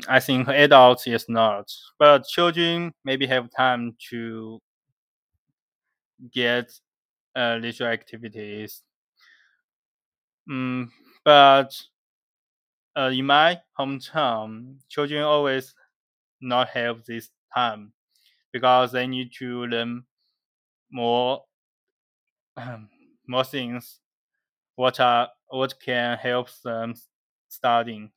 I think adults is not, but children maybe have time to get leisure activities. Mm, but in my hometown, children always not have this time because they need to learn more more things what can help them studying.